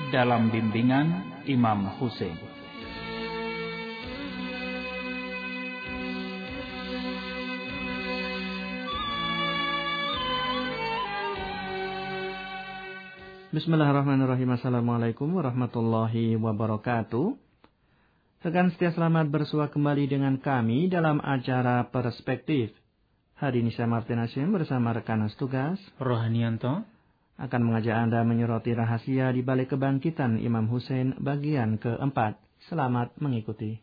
dalam bimbingan Imam Husain. Bismillahirrahmanirrahim. Assalamualaikum warahmatullahi wabarakatuh. Rekan setia, selamat bersua kembali dengan kami dalam acara Perspektif. Hari ini saya Martin Hasyim bersama rekan tugas Rohanianto akan mengajak Anda menyoroti rahasia di balik kebangkitan Imam Husain bagian keempat. Selamat mengikuti.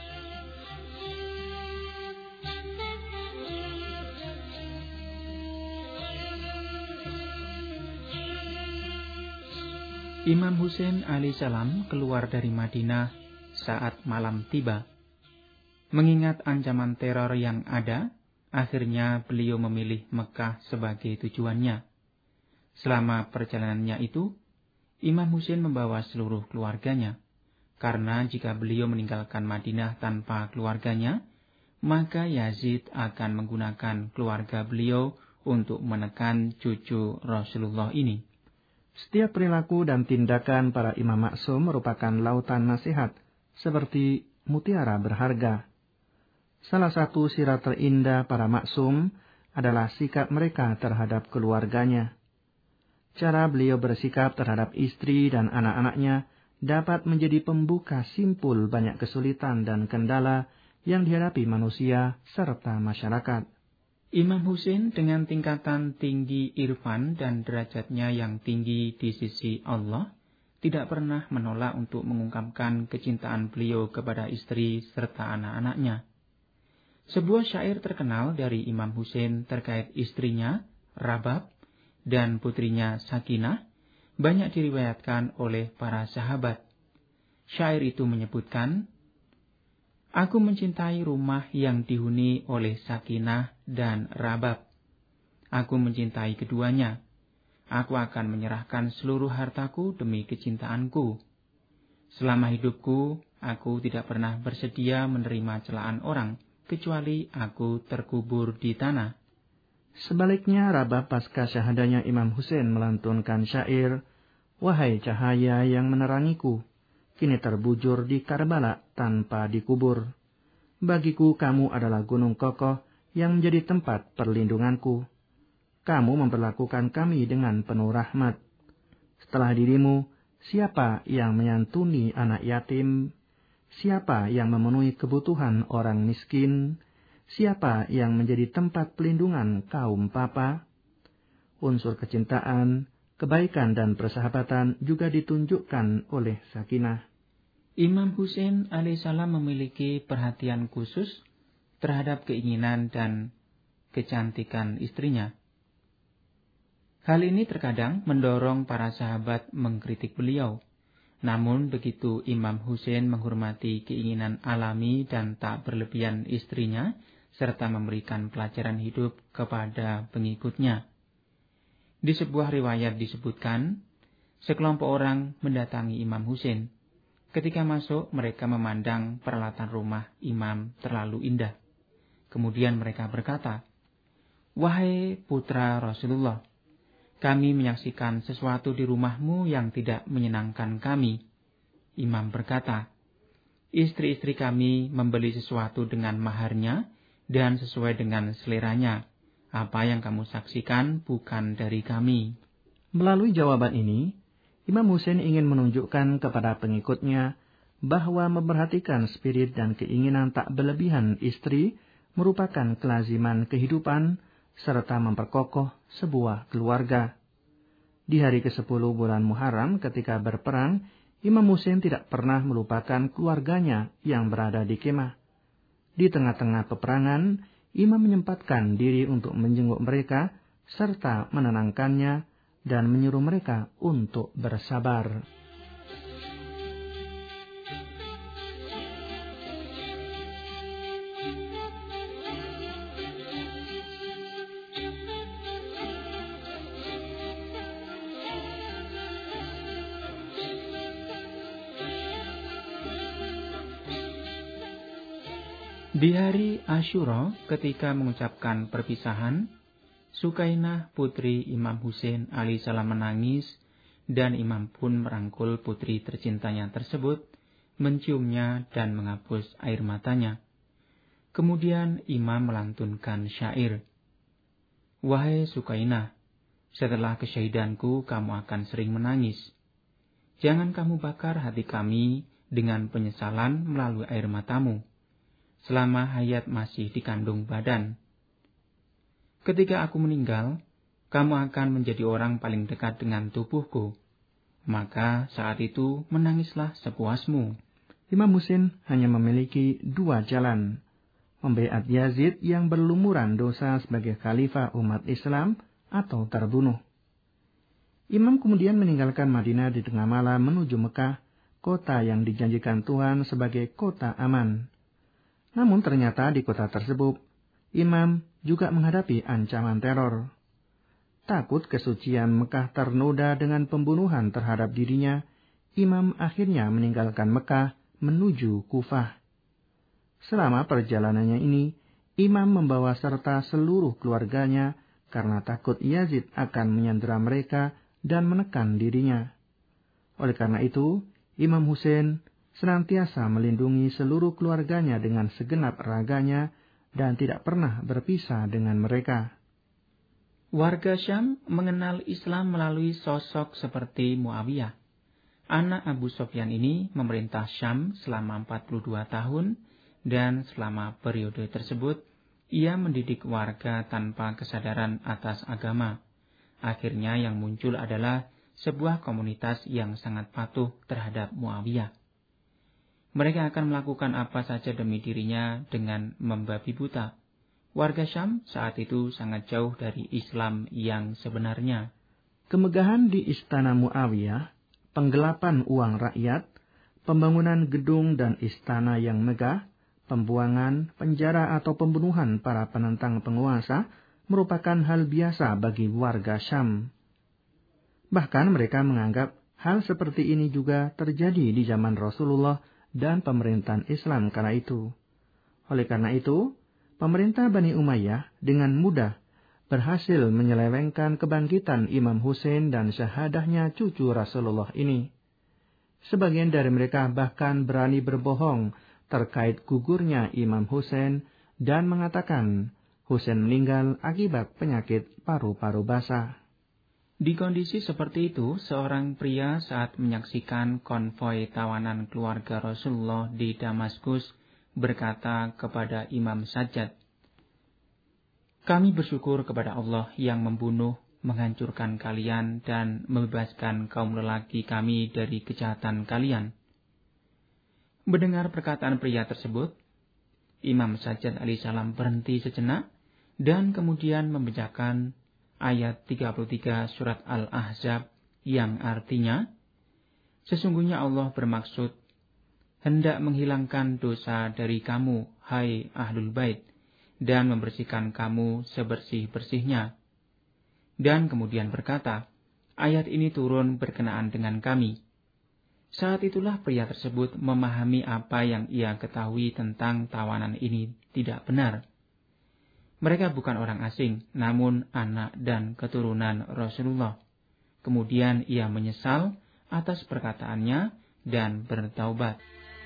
Imam Husain alaihissalam keluar dari Madinah saat malam tiba. Mengingat ancaman teror yang ada, akhirnya beliau memilih Mekah sebagai tujuannya. Selama perjalanannya itu, Imam Husain membawa seluruh keluarganya. Karena jika beliau meninggalkan Madinah tanpa keluarganya, maka Yazid akan menggunakan keluarga beliau untuk menekan cucu Rasulullah ini. Setiap perilaku dan tindakan para imam maksum merupakan lautan nasihat, seperti mutiara berharga. Salah satu sirat terindah para maksum adalah sikap mereka terhadap keluarganya. Cara beliau bersikap terhadap istri dan anak-anaknya dapat menjadi pembuka simpul banyak kesulitan dan kendala yang dihadapi manusia serta masyarakat. Imam Husain dengan tingkatan tinggi irfan dan derajatnya yang tinggi di sisi Allah, tidak pernah menolak untuk mengungkapkan kecintaan beliau kepada istri serta anak-anaknya. Sebuah syair terkenal dari Imam Husain terkait istrinya, Rabab, dan putrinya Sakinah, banyak diriwayatkan oleh para sahabat. Syair itu menyebutkan, "Aku mencintai rumah yang dihuni oleh Sakinah dan Rabab. Aku mencintai keduanya. Aku akan menyerahkan seluruh hartaku demi kecintaanku. Selama hidupku, aku tidak pernah bersedia menerima celaan orang, kecuali aku terkubur di tanah." Sebaliknya, Rabab pasca syahadanya Imam Husain melantunkan syair, "Wahai cahaya yang menerangiku, kini terbujur di Karbala tanpa dikubur. Bagiku kamu adalah gunung kokoh yang menjadi tempat perlindunganku. Kamu memperlakukan kami dengan penuh rahmat. Setelah dirimu, siapa yang menyantuni anak yatim? Siapa yang memenuhi kebutuhan orang miskin? Siapa yang menjadi tempat pelindungan kaum papa?" Unsur kecintaan, kebaikan dan persahabatan juga ditunjukkan oleh Sakinah. Imam Husain alaihissalam memiliki perhatian khusus terhadap keinginan dan kecantikan istrinya. Hal ini terkadang mendorong para sahabat mengkritik beliau. Namun begitu Imam Husain menghormati keinginan alami dan tak berlebihan istrinya, serta memberikan pelajaran hidup kepada pengikutnya. Di sebuah riwayat disebutkan, sekelompok orang mendatangi Imam Husain. Ketika masuk, mereka memandang peralatan rumah Imam terlalu indah. Kemudian mereka berkata, "Wahai putra Rasulullah, kami menyaksikan sesuatu di rumahmu yang tidak menyenangkan kami." Imam berkata, "Istri-istri kami membeli sesuatu dengan maharnya dan sesuai dengan seleranya. Apa yang kamu saksikan bukan dari kami." Melalui jawaban ini, Imam Husain ingin menunjukkan kepada pengikutnya bahwa memperhatikan spirit dan keinginan tak berlebihan istri merupakan kelaziman kehidupan serta memperkokoh sebuah keluarga. Di hari ke-10 bulan Muharram ketika berperang, Imam Husain tidak pernah melupakan keluarganya yang berada di kemah. Di tengah-tengah peperangan, Imam menyempatkan diri untuk menjenguk mereka serta menenangkannya dan menyuruh mereka untuk bersabar. Di hari Asyura, ketika mengucapkan perpisahan, Sukainah putri Imam Husain alaihissalam menangis dan imam pun merangkul putri tercintanya tersebut, menciumnya dan menghapus air matanya. Kemudian imam melantunkan syair. Wahai Sukainah, setelah kesyahidanku kamu akan sering menangis. Jangan kamu bakar hati kami dengan penyesalan melalui air matamu, selama hayat masih dikandung badan. Ketika aku meninggal, kamu akan menjadi orang paling dekat dengan tubuhku. Maka saat itu menangislah sepuasmu. Imam Husain hanya memiliki 2 jalan. Membaiat Yazid yang berlumuran dosa sebagai khalifah umat Islam atau terbunuh. Imam kemudian meninggalkan Madinah di tengah malam menuju Mekah, kota yang dijanjikan Tuhan sebagai kota aman. Namun ternyata di kota tersebut, Imam juga menghadapi ancaman teror. Takut kesucian Mekah ternoda dengan pembunuhan terhadap dirinya, Imam akhirnya meninggalkan Mekah menuju Kufah. Selama perjalanannya ini, Imam membawa serta seluruh keluarganya karena takut Yazid akan menyandera mereka dan menekan dirinya. Oleh karena itu, Imam Husain senantiasa melindungi seluruh keluarganya dengan segenap raganya dan tidak pernah berpisah dengan mereka. Warga Syam mengenal Islam melalui sosok seperti Muawiyah. Anak Abu Sufyan ini memerintah Syam selama 42 tahun, dan selama periode tersebut, ia mendidik warga tanpa kesadaran atas agama. Akhirnya yang muncul adalah sebuah komunitas yang sangat patuh terhadap Muawiyah. Mereka akan melakukan apa saja demi dirinya dengan membabi buta. Warga Syam saat itu sangat jauh dari Islam yang sebenarnya. Kemegahan di istana Muawiyah, penggelapan uang rakyat, pembangunan gedung dan istana yang megah, pembuangan, penjara atau pembunuhan para penentang penguasa merupakan hal biasa bagi warga Syam. Bahkan mereka menganggap hal seperti ini juga terjadi di zaman Rasulullah dan pemerintahan Islam kala itu. Oleh karena itu, pemerintah Bani Umayyah dengan mudah berhasil menyelewengkan kebangkitan Imam Husain dan syahadahnya cucu Rasulullah ini. Sebagian dari mereka bahkan berani berbohong terkait gugurnya Imam Husain dan mengatakan Husain meninggal akibat penyakit paru-paru basah. Di kondisi seperti itu, seorang pria saat menyaksikan konvoi tawanan keluarga Rasulullah di Damaskus berkata kepada Imam Sajjad, "Kami bersyukur kepada Allah yang membunuh, menghancurkan kalian dan membebaskan kaum lelaki kami dari kejahatan kalian." Mendengar perkataan pria tersebut, Imam Sajjad alaihissalam berhenti sejenak dan kemudian membacakan ayat 33 surat Al-Ahzab yang artinya, "Sesungguhnya Allah bermaksud hendak menghilangkan dosa dari kamu, hai Ahlul Bait, dan membersihkan kamu sebersih-bersihnya." Dan kemudian berkata, ayat ini turun berkenaan dengan kami. Saat itulah pria tersebut memahami apa yang ia ketahui tentang tawanan ini tidak benar. Mereka bukan orang asing, namun anak dan keturunan Rasulullah. Kemudian ia menyesal atas perkataannya dan bertaubat.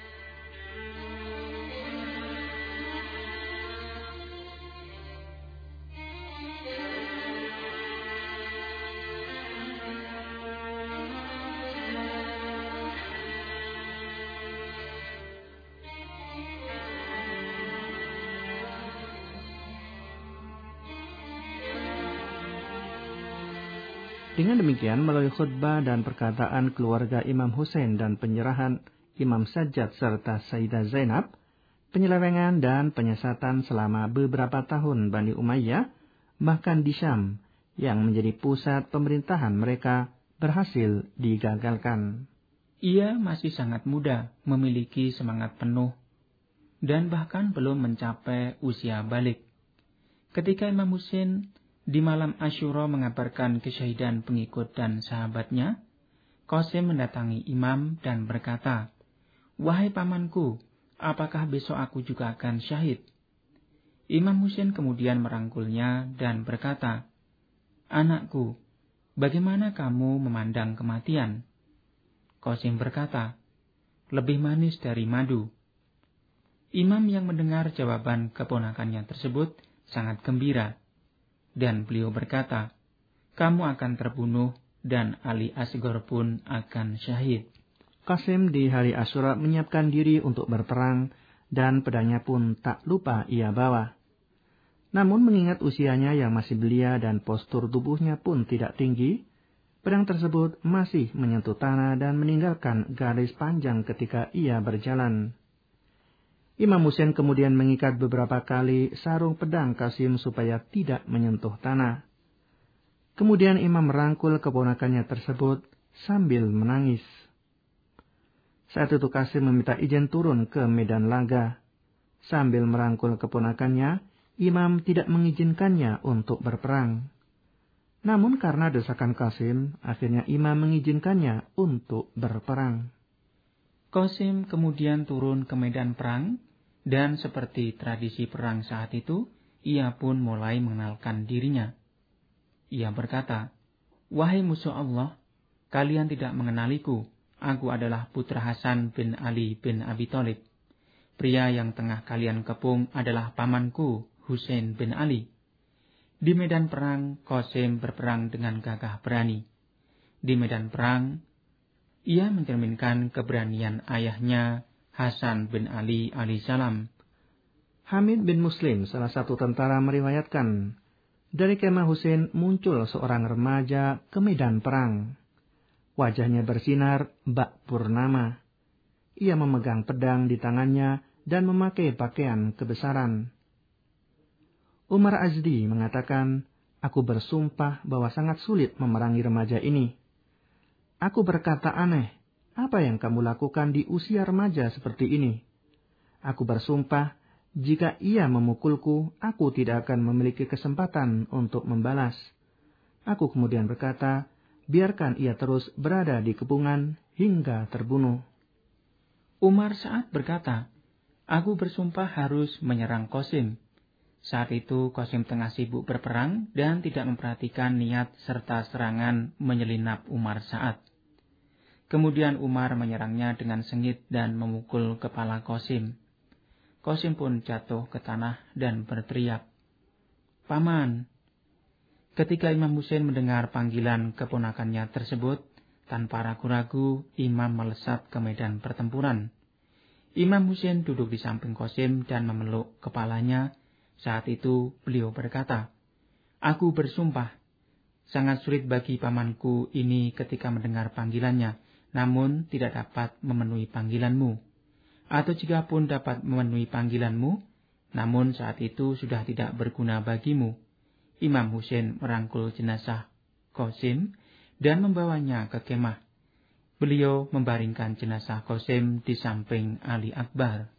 Dengan demikian, melalui khutbah dan perkataan keluarga Imam Husain dan penyerahan Imam Sajjad serta Sayyidah Zainab, penyelewengan dan penyesatan selama beberapa tahun Bani Umayyah, bahkan di Syam, yang menjadi pusat pemerintahan mereka, berhasil digagalkan. Ia masih sangat muda, memiliki semangat penuh, dan bahkan belum mencapai usia balik. Ketika Imam Husain di malam Asyura mengabarkan kesyahidan pengikut dan sahabatnya, Qasim mendatangi Imam dan berkata, "Wahai pamanku, apakah besok aku juga akan syahid?" Imam Husain kemudian merangkulnya dan berkata, "Anakku, bagaimana kamu memandang kematian?" Qasim berkata, "Lebih manis dari madu." Imam yang mendengar jawaban keponakannya tersebut sangat gembira, dan beliau berkata, "Kamu akan terbunuh dan Ali Asghar pun akan syahid." Qasim di hari Asyura menyiapkan diri untuk berperang, dan pedangnya pun tak lupa ia bawa. Namun mengingat usianya yang masih belia dan postur tubuhnya pun tidak tinggi, pedang tersebut masih menyentuh tanah dan meninggalkan garis panjang ketika ia berjalan. Imam Husain kemudian mengikat beberapa kali sarung pedang Qasim supaya tidak menyentuh tanah. Kemudian Imam merangkul keponakannya tersebut sambil menangis. Saat itu Qasim meminta izin turun ke medan laga. Sambil merangkul keponakannya, Imam tidak mengizinkannya untuk berperang. Namun karena desakan Qasim, akhirnya Imam mengizinkannya untuk berperang. Qasim kemudian turun ke medan perang, dan seperti tradisi perang saat itu, ia pun mulai mengenalkan dirinya. Ia berkata, "Wahai musuh Allah, kalian tidak mengenaliku. Aku adalah putra Hasan bin Ali bin Abi Thalib. Pria yang tengah kalian kepung adalah pamanku, Husain bin Ali." Di medan perang, Qasim berperang dengan gagah berani. Di medan perang, ia mencerminkan keberanian ayahnya, Hasan bin Ali alaihissalam. Hamid bin Muslim, salah satu tentara, meriwayatkan, dari kemah Husain muncul seorang remaja ke medan perang. Wajahnya bersinar bak purnama. Ia memegang pedang di tangannya dan memakai pakaian kebesaran. Umar Azdi mengatakan, "Aku bersumpah bahwa sangat sulit memerangi remaja ini. Aku berkata aneh, apa yang kamu lakukan di usia remaja seperti ini? Aku bersumpah, jika ia memukulku, aku tidak akan memiliki kesempatan untuk membalas." Aku kemudian berkata, "Biarkan ia terus berada di kepungan hingga terbunuh." Umar Sa'ad berkata, "Aku bersumpah harus menyerang Qasim." Saat itu Qasim tengah sibuk berperang dan tidak memperhatikan niat serta serangan menyelinap Umar Sa'ad. Kemudian Umar menyerangnya dengan sengit dan memukul kepala Qasim. Qasim pun jatuh ke tanah dan berteriak, "Paman!" Ketika Imam Husain mendengar panggilan keponakannya tersebut, tanpa ragu-ragu Imam melesat ke medan pertempuran. Imam Husain duduk di samping Qasim dan memeluk kepalanya. Saat itu beliau berkata, "Aku bersumpah, sangat sulit bagi pamanku ini ketika mendengar panggilannya, namun tidak dapat memenuhi panggilanmu. Atau jika pun dapat memenuhi panggilanmu, namun saat itu sudah tidak berguna bagimu." Imam Husain merangkul jenazah Qasim dan membawanya ke kemah. Beliau membaringkan jenazah Qasim di samping Ali Akbar.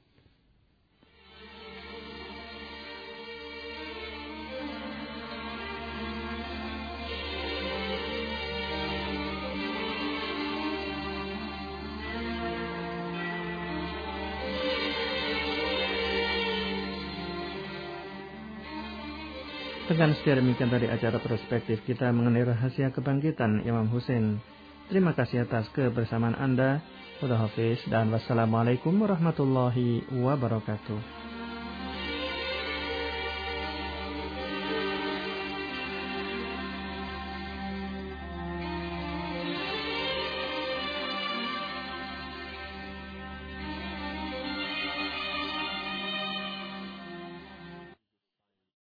Dengan setia demikian tadi acara perspektif kita mengenai rahasia kebangkitan Imam Husain. Terima kasih atas kebersamaan Anda. Khudha Hafiz dan wassalamualaikum warahmatullahi wabarakatuh.